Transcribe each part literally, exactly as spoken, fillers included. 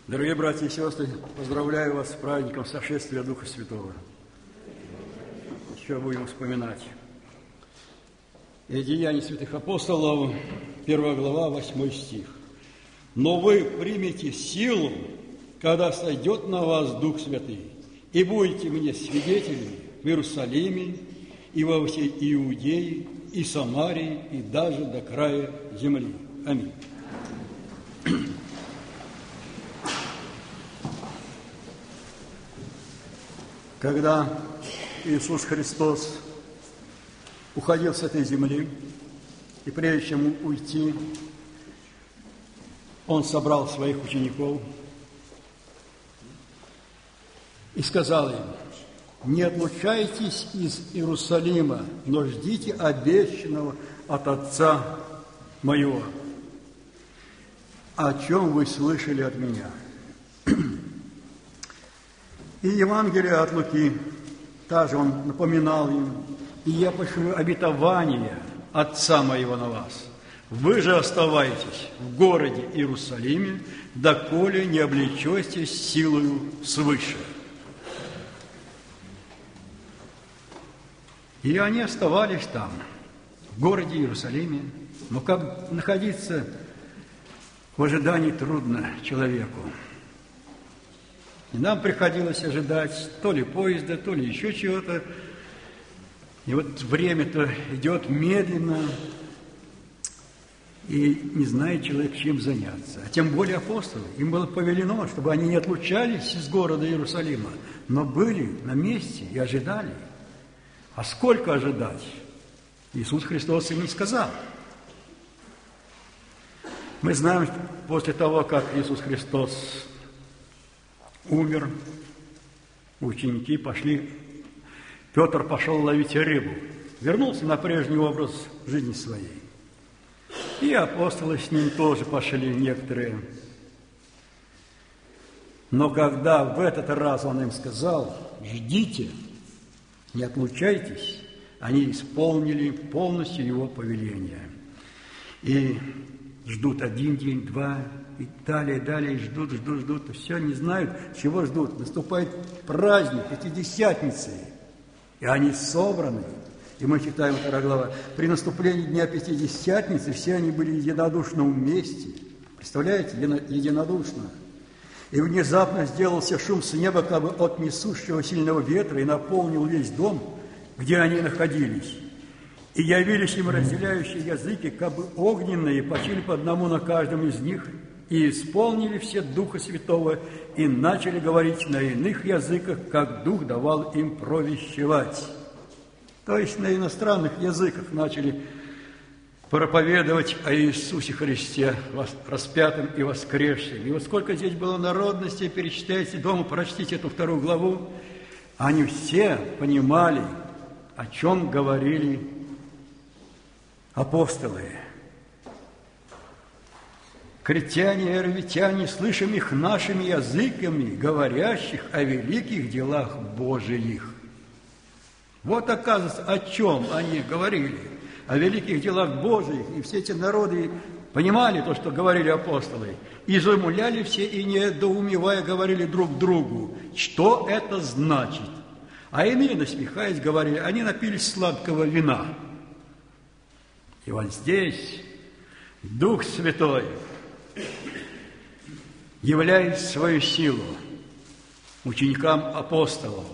Дорогие братья и сестры, поздравляю вас с праздником сошествия Духа Святого. Еще будем вспоминать. И Деяния святых апостолов, первая глава, восьмой стих. «Но вы примете силу, когда сойдет на вас Дух Святый, и будете мне свидетелями в Иерусалиме и во всей Иудее, и Самарии, и даже до края земли». Аминь. Когда Иисус Христос уходил с этой земли, и прежде чем уйти, Он собрал своих учеников и сказал им: «Не отлучайтесь из Иерусалима, но ждите обещанного от Отца моего, о чем вы слышали от меня». И Евангелие от Луки, также он напоминал им: «И я пошлю обетование Отца моего на вас. Вы же оставайтесь в городе Иерусалиме, доколе не облечетесь силою свыше». И они оставались там, в городе Иерусалиме. Но как находиться в ожидании трудно человеку. И нам приходилось ожидать то ли поезда, то ли еще чего-то. И вот время-то идет медленно, и не знает человек, чем заняться. А тем более апостолы. Им было повелено, чтобы они не отлучались из города Иерусалима, но были на месте и ожидали. А сколько ожидать? Иисус Христос им не сказал. Мы знаем, что после того, как Иисус Христос умер, ученики пошли, Петр пошел ловить рыбу, вернулся на прежний образ жизни своей. И апостолы с ним тоже пошли некоторые. Но когда в этот раз он им сказал: «Ждите, не отлучайтесь», они исполнили полностью его повеление. И ждут один день, два, и далее, далее, ждут, ждут, ждут, и все, не знают, чего ждут. Наступает праздник Пятидесятницы, и они собраны. И мы читаем вторая глава. При наступлении Дня Пятидесятницы все они были единодушно вместе. Представляете, единодушно. И внезапно сделался шум с неба, как бы от несущего сильного ветра, и наполнил весь дом, где они находились. И явились им разделяющие языки, как бы огненные, почили по одному на каждом из них, и исполнили все Духа Святого, и начали говорить на иных языках, как Дух давал им провещевать. То есть на иностранных языках начали проповедовать о Иисусе Христе, распятом и воскресшем. И вот сколько здесь было народности, перечитайте дома, прочтите эту вторую главу, они все понимали, о чем говорили апостолы. Критяне и аравитяне, слышим их нашими языками, говорящих о великих делах Божиих. Вот, оказывается, о чем они говорили, о великих делах Божиих. И все эти народы понимали то, что говорили апостолы. Изумляли все и, недоумевая, говорили друг другу, что это значит. А иные, насмехаясь, говорили, они напились сладкого вина. И вот здесь Дух Святой являет свою силу ученикам апостолов.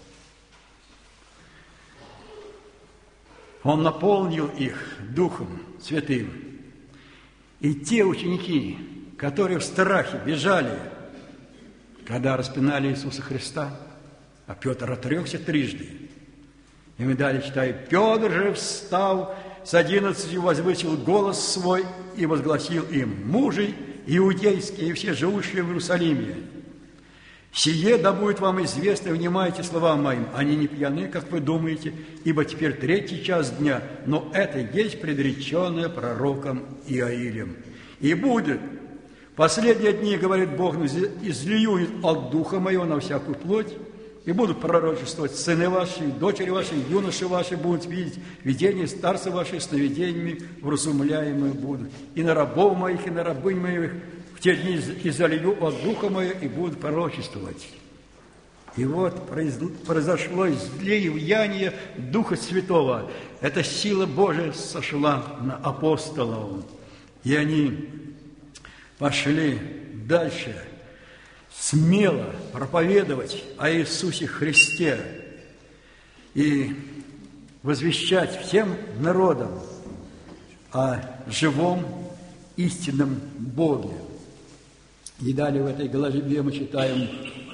Он наполнил их Духом Святым. И те ученики, которые в страхе бежали, когда распинали Иисуса Христа, а Петр отрекся трижды. И мы далее читаем: «Петр же, встав с одиннадцатью, возвысил голос свой и возгласил им: мужи иудейские и все живущие в Иерусалиме, сие да будет вам известно, внимайте словам моим. Они не пьяны, как вы думаете, ибо теперь третий час дня, но это есть предреченное пророком Иоилем. И будет последние дни, говорит Бог, излию от Духа моего на всякую плоть, и будут пророчествовать сыны ваши, дочери ваши, юноши ваши будут видеть видения, старцы ваши сновидениями вразумляемые будут. И на рабов моих, и на рабынь моих в те дни и залью от Духа Моего, и будут пророчествовать». И вот произошло излияние Духа Святого. Эта сила Божия сошла на апостолов. И они пошли дальше, смело проповедовать о Иисусе Христе и возвещать всем народам о живом истинном Боге. И далее в этой главе мы читаем: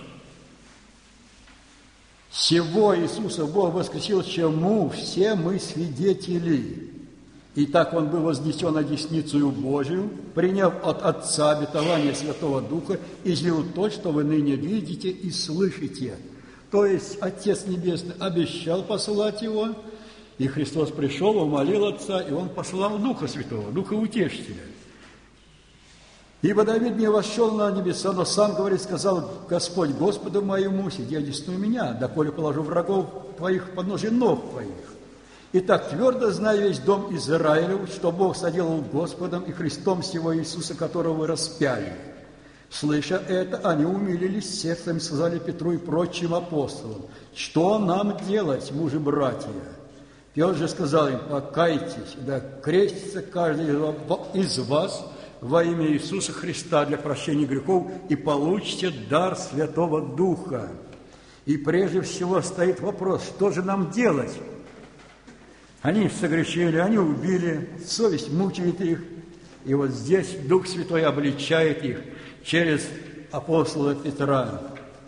«Сего Иисуса Бог воскресил, чему все мы свидетели. И так Он был вознесен на десницу Божию, приняв от Отца обетование Святого Духа, и излил то, что вы ныне видите и слышите». То есть Отец Небесный обещал послать Его, и Христос пришел, умолил Отца, и Он послал Духа Святого, Духа Утешителя. «Ибо Давид не вошел на небеса, но сам, говорит, сказал Господь Господу моему: сиди одесную меня, доколе положу врагов твоих под ножи ног твоих. Итак, твердо знай весь дом Израилев, что Бог соделал Господом и Христом сего Иисуса, которого вы распяли». Слыша это, они умилились сердцем, сказали Петру и прочим апостолам: «Что нам делать, мужи-братья?» Петр же сказал им: «Покайтесь, да крестится каждый из вас во имя Иисуса Христа для прощения грехов, и получите дар Святого Духа». И прежде всего стоит вопрос: что же нам делать? Они согрешили, они убили, совесть мучает их. И вот здесь Дух Святой обличает их через апостола Петра.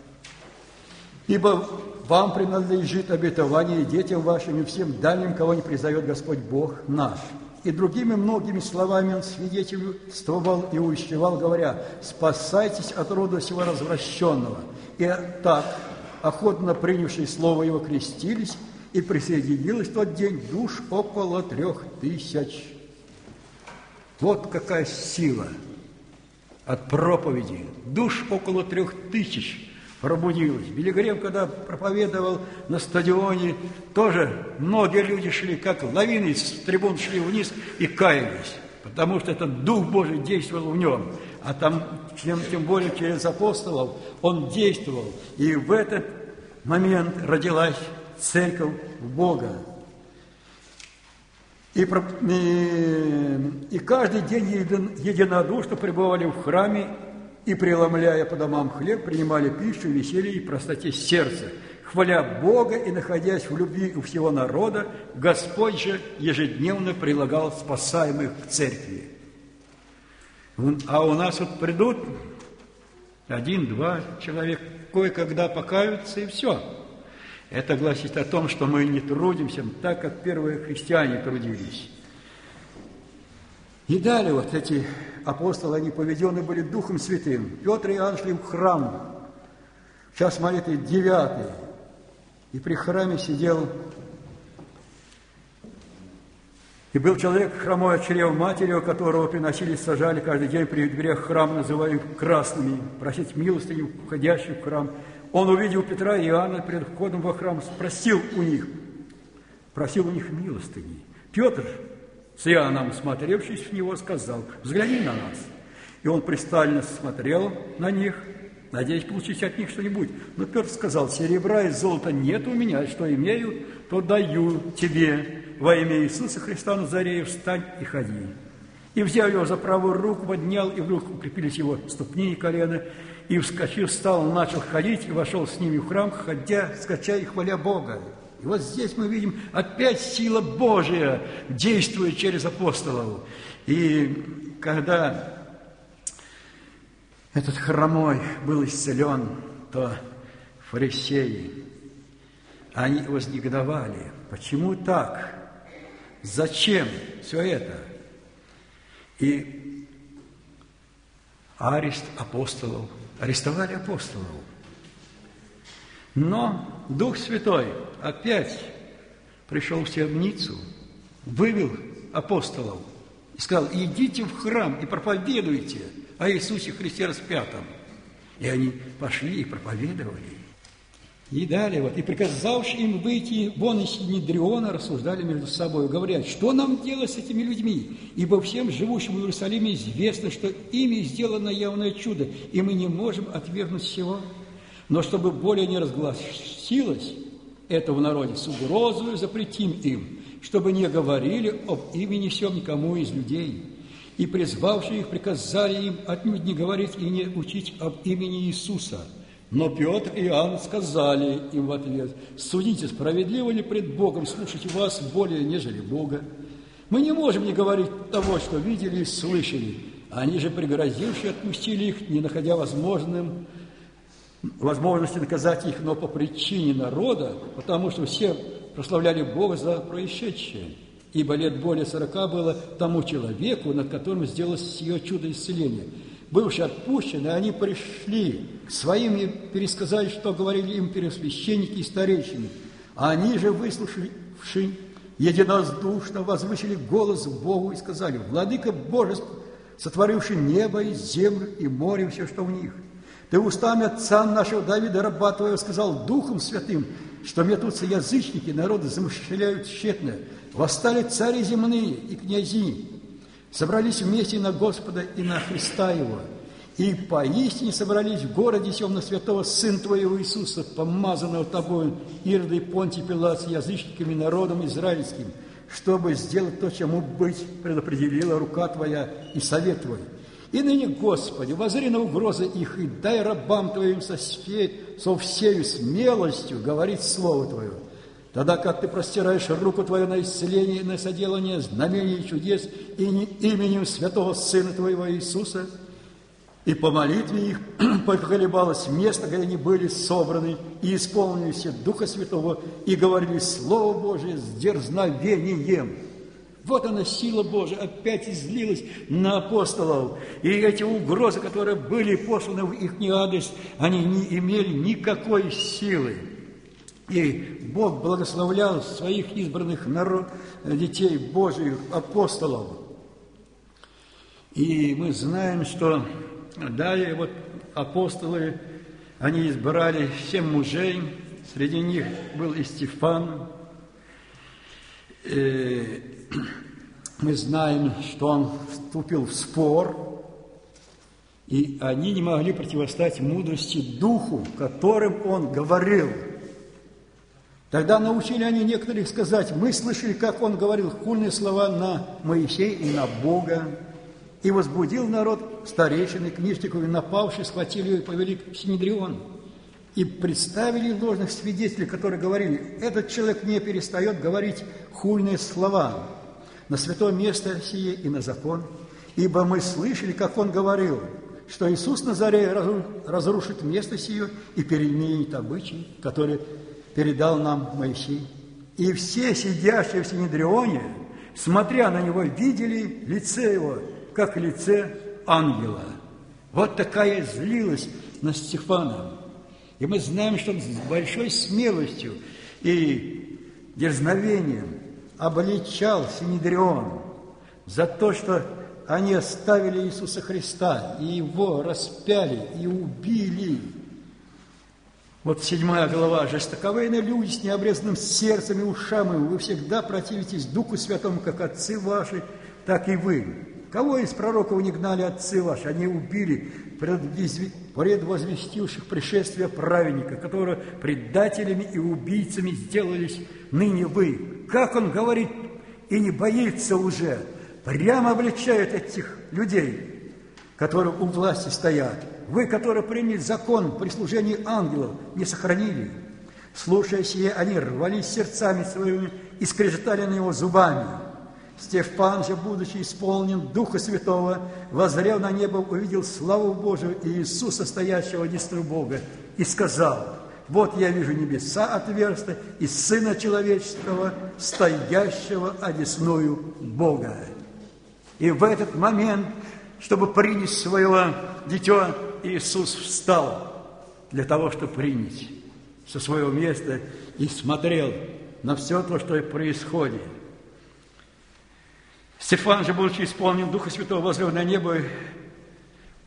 «Ибо вам принадлежит обетование и детям вашим, и всем дальним, кого не призовет Господь Бог наш». И другими многими словами он свидетельствовал и увещевал, говоря: «Спасайтесь от рода сего развращенного». И так, охотно принявшие слово его, крестились, и присоединилось в тот день душ около трех тысяч. Вот какая сила от проповеди. Душ около трех тысяч пробудилось. Билли Грэм, когда проповедовал на стадионе, тоже многие люди шли, как лавины с трибун шли вниз и каялись, потому что этот Дух Божий действовал в нем. А там, тем, тем более через апостолов, он действовал. И в этот момент родилась Церковь Бога. И, и, и каждый день единодушно пребывали в храме, и, преломляя по домам хлеб, принимали пищу, веселье и простоте сердца, хваля Бога и находясь в любви у всего народа, Господь же ежедневно прилагал спасаемых к церкви. А у нас вот придут один-два человека, кое-когда покаются, и все. Это гласит о том, что мы не трудимся так, как первые христиане трудились. И далее вот эти апостолы, они поведены были Духом Святым. Петр и Иоанн шли в храм, в час молитвы девятый, и при храме сидел, и был человек хромой от чрева матери, у которого приносили, сажали каждый день при дверях храма, называемых красными, просить милостыню входящих в храм. Он увидел Петра и Иоанна перед входом во храм, спросил у них, просил у них милостыни. Петр, с Иоанном, смотревшись в него, сказал: «Взгляни на нас». И он пристально смотрел на них, надеясь получить от них что-нибудь. Но Петр сказал: «Серебра и золота нет у меня, что имею, то даю тебе. Во имя Иисуса Христа Назарея встань и ходи». И, взяв его за правую руку, поднял, и вдруг укрепились его ступни и колено, и, вскочив, встал, начал ходить, и вошел с ними в храм, ходя, скача и хваля Бога. И вот здесь мы видим опять сила Божия действует через апостолов. И когда этот хромой был исцелен, то фарисеи, они вознегодовали. Почему так? Зачем все это? И арест апостолов, арестовали апостолов. Но Дух Святой опять пришел в темницу, вывел апостолов и сказал: «Идите в храм и проповедуйте о Иисусе Христе распятом». И они пошли и проповедовали. И далее, вот, и приказавши им выйти вон из Синедриона, рассуждали между собой, говоря, что нам делать с этими людьми? Ибо всем живущим в Иерусалиме известно, что ими сделано явное чудо, и мы не можем отвергнуть всего. Но чтобы более не разгласилось это в народе, с угрозой запретим им, чтобы не говорили об имени всем никому из людей. И призвавшие их приказали им отнюдь не говорить и не учить об имени Иисуса. Но Петр и Иоанн сказали им в ответ: «Судите, справедливо ли пред Богом слушать вас более, нежели Бога? Мы не можем не говорить того, что видели и слышали». Они же, пригрозившие, отпустили их, не находя возможным, возможности наказать их, но по причине народа, потому что все прославляли Бога за происшедшее. Ибо лет более сорока было тому человеку, над которым сделалось сие чудо исцеления. Бывшие отпущены, они пришли к своим и пересказали, что говорили им первосвященники и старейшины. А они же, выслушавши, единодушно возвысили голос Богу и сказали: «Владыка Божий, сотворивший небо и землю и море, и все, что в них, Ты устами отца нашего Давида, раба Твоего, сказал Духом Святым, что метутся язычники, народы замышляют тщетно. Восстали цари земные и князи, собрались вместе на Господа и на Христа Его, и поистине собрались в городе сем на святого Сына Твоего Иисуса, помазанного Тобою, Иродой Понтий Пилат с язычниками, народом израильским, чтобы сделать то, чему быть предопределила рука Твоя и совет Твой. И ныне, Господи, воззри на угрозы их, и дай рабам Твоим со, сфе... со всею смелостью говорить Слово Твое. Тогда как Ты простираешь руку Твою на исцеление и на соделание знамений и чудес именем святого Сына Твоего Иисуса, и по молитве их поколебалось место, где они были собраны, и исполнили все Духа Святого, и говорили Слово Божие с дерзновением». Вот она, сила Божия, опять излилась на апостолов. И эти угрозы, которые были посланы в их адрес, они не имели никакой силы. И Бог благословлял своих избранных народ, детей Божьих, апостолов. И мы знаем, что далее вот апостолы, они избрали семь мужей, среди них был и Стефан. Мы знаем, что он вступил в спор, и они не могли противостать мудрости духу, которым он говорил. Тогда научили они некоторых сказать: мы слышали, как он говорил хульные слова на Моисея и на Бога, и возбудил народ старейшины, книжников, и напавшие схватили его и повели в Синедрион. И представили ложных свидетелей, которые говорили: этот человек не перестает говорить хульные слова на святое место сие и на закон. Ибо мы слышали, как он говорил, что Иисус Назарей разрушит место сие и переменит обычаи, которые передал нам Моисей. И все сидящие в Синедрионе, смотря на него, видели лице его, как лице ангела. Вот такая злилась на Стефана. И мы знаем, что он с большой смелостью и дерзновением обличал Синедрион за то, что они оставили Иисуса Христа и Его распяли и убили. Вот седьмая глава. «Жестоковейные люди с необрезанным сердцем и ушами, вы всегда противитесь Духу Святому, как отцы ваши, так и вы. Кого из пророков не гнали отцы ваши? Они убили предвозвестивших пришествие праведника, которые предателями и убийцами сделались ныне вы». Как он говорит и не боится уже, прямо обличает этих людей, которые у власти стоят. Вы, которые приняли закон при служении ангелов, не сохранили. Слушая сие, они рвались сердцами своими и скрежетали на него зубами. Стефан же, будучи исполнен Духа Святого, воззрев на небо, увидел славу Божию и Иисуса, стоящего одесную Бога, и сказал: «Вот я вижу небеса отверсты и Сына Человеческого, стоящего одесную Бога». И в этот момент, чтобы принять своего дитя, Иисус встал для того, чтобы принять со своего места, и смотрел на все то, что происходит. Стефан же, будучи исполнен Духа Святого, воззрел на небо,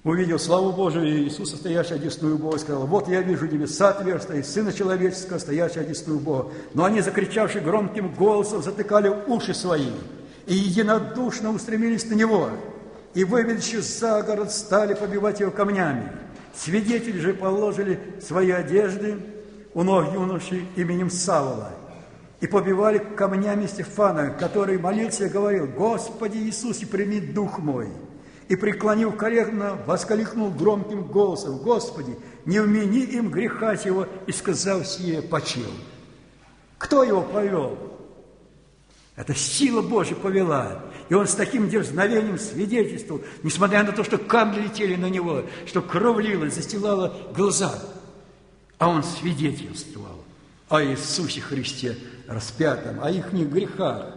увидел славу Божию и Иисуса, стоящего одесную Бога, сказал: вот я вижу небеса отверстия и Сына Человеческого, стоящего одесную Бога. Но они, закричавши громким голосом, затыкали уши свои и единодушно устремились на Него, и, выведши за город, стали побивать Его камнями. Свидетели же положили свои одежды у ног юноши именем Савла и побивали камнями Стефана, который молился и говорил: Господи Иисусе, прими дух мой. И, преклонив колено, воскликнул громким голосом: Господи, не вмени им греха сего, и, сказав сие, почил. Кто его повел? Это сила Божья повела. И он с таким дерзновением свидетельствовал, несмотря на то, что камни летели на него, что кровь лилась, застилала глаза. А он свидетельствовал о Иисусе Христе распятом, о их грехах.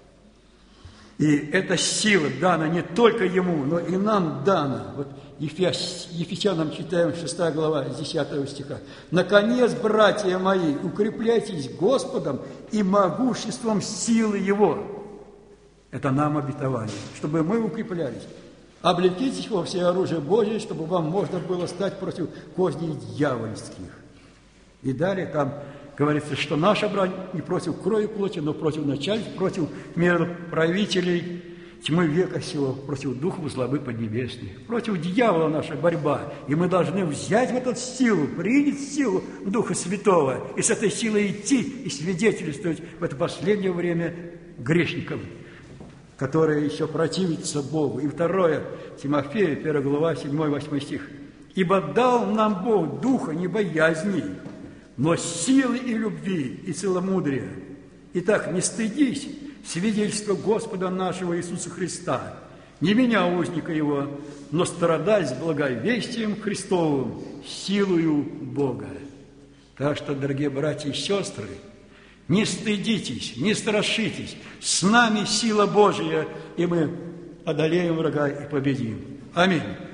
И эта сила дана не только ему, но и нам дана. Вот Ефесянам читаем шестая глава, десятого стиха. «Наконец, братья мои, укрепляйтесь Господом и могуществом силы Его». Это нам обетование, чтобы мы укреплялись. Облекитесь во все оружие Божие, чтобы вам можно было стать против козней дьявольских. И далее там говорится, что наша брань не против крови и плоти, но против начальств, против мироправителей тьмы века сего, против духов злобы поднебесных. Против дьявола наша борьба. И мы должны взять в эту силу, принять силу Духа Святого, и с этой силой идти и свидетельствовать в это последнее время грешникам, которые еще противятся Богу. И второе, Тимофея, первая глава, седьмой-восьмой стих. «Ибо дал нам Бог духа не боязни, но силы и любви, и целомудрия. Итак, не стыдись свидетельства Господа нашего Иисуса Христа, не меня, узника Его, но страдай с благовестием Христовым, силою Бога». Так что, дорогие братья и сестры, не стыдитесь, не страшитесь. С нами сила Божия, и мы одолеем врага и победим. Аминь.